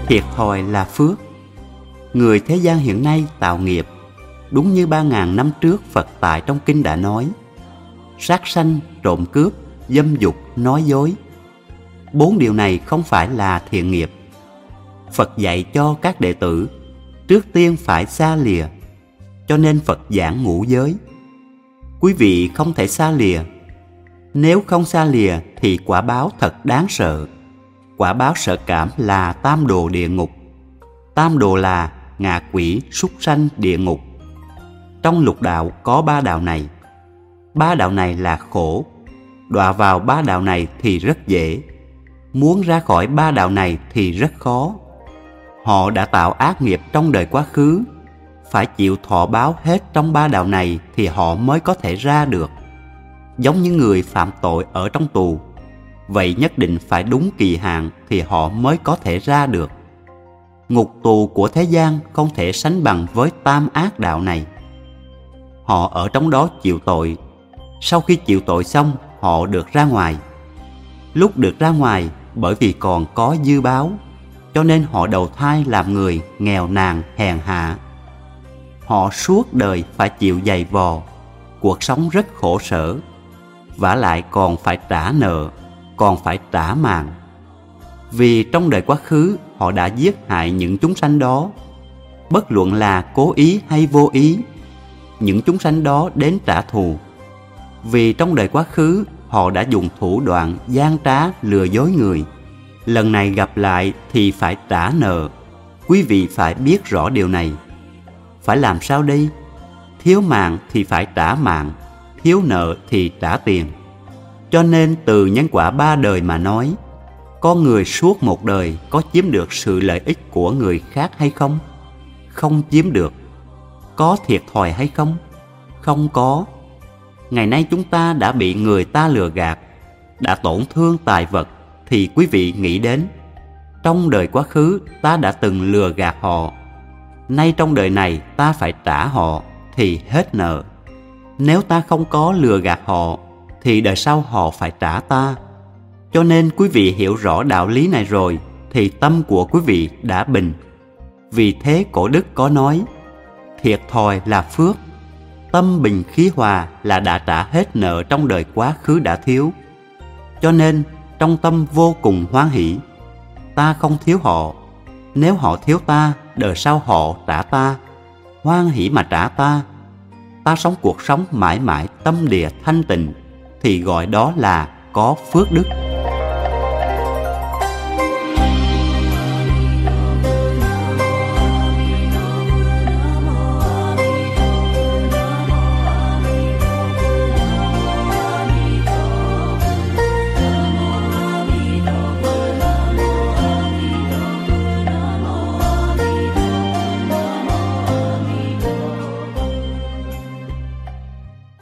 Thiệt thòi là phước. Người thế gian hiện nay tạo nghiệp, đúng như 3.000 năm trước Phật tại trong kinh đã nói: sát sanh, trộm cướp, dâm dục, nói dối. 4 điều này không phải là thiện nghiệp. Phật dạy cho các đệ tử trước tiên phải xa lìa, cho nên Phật giảng ngũ giới. Quý vị không thể xa lìa. Nếu không xa lìa thì quả báo thật đáng sợ. Quả báo sợ cảm là tam đồ địa ngục. Tam đồ là ngạ quỷ, súc sanh, địa ngục. Trong lục đạo có 3 đạo này. 3 đạo này là khổ. Đọa vào 3 đạo này thì rất dễ. Muốn ra khỏi 3 đạo này thì rất khó. Họ đã tạo ác nghiệp trong đời quá khứ, phải chịu thọ báo hết trong 3 đạo này thì họ mới có thể ra được. Giống như người phạm tội ở trong tù, vậy nhất định phải đúng kỳ hạn thì họ mới có thể ra được. Ngục tù của thế gian không thể sánh bằng với tam ác đạo này. Họ ở trong đó chịu tội. Sau khi chịu tội xong, họ được ra ngoài. Lúc được ra ngoài, bởi vì còn có dư báo, cho nên họ đầu thai làm người nghèo nàn hèn hạ. Họ suốt đời phải chịu dày vò, cuộc sống rất khổ sở, vả lại còn phải trả nợ, còn phải trả mạng. Vì trong đời quá khứ họ đã giết hại những chúng sanh đó, bất luận là cố ý hay vô ý, những chúng sanh đó đến trả thù. Vì trong đời quá khứ họ đã dùng thủ đoạn gian trá lừa dối người, lần này gặp lại thì phải trả nợ. Quý vị phải biết rõ điều này. Phải làm sao đây? Thiếu mạng thì phải trả mạng, thiếu nợ thì trả tiền. Cho nên từ nhân quả 3 đời mà nói, con người suốt một đời có chiếm được sự lợi ích của người khác hay không? Không chiếm được. Có thiệt thòi hay không? Không có. Ngày nay chúng ta đã bị người ta lừa gạt, đã tổn thương tài vật, thì quý vị nghĩ đến trong đời quá khứ ta đã từng lừa gạt họ, nay trong đời này ta phải trả họ thì hết nợ. Nếu ta không có lừa gạt họ thì đời sau họ phải trả ta. Cho nên quý vị hiểu rõ đạo lý này rồi thì tâm của quý vị đã bình. Vì thế cổ đức có nói: thiệt thòi là phước. Tâm bình khí hòa là đã trả hết nợ trong đời quá khứ đã thiếu. Cho nên trong tâm vô cùng hoan hỷ. Ta không thiếu họ, nếu họ thiếu ta, đời sau họ trả ta, hoan hỷ mà trả ta. Ta sống cuộc sống mãi mãi tâm địa thanh tịnh, thì gọi đó là có phước đức.